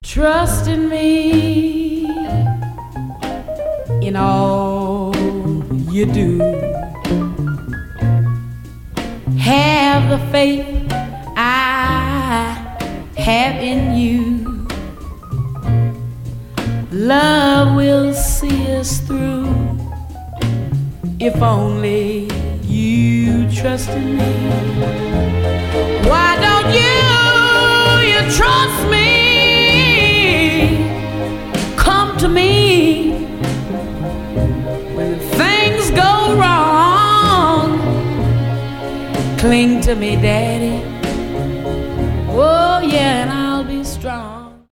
Trust in me in all you do. Have the faith I have in you. Love will see us through if only you trust in me. Why don't you trust me? Come to me when things go wrong. Cling to me, Daddy.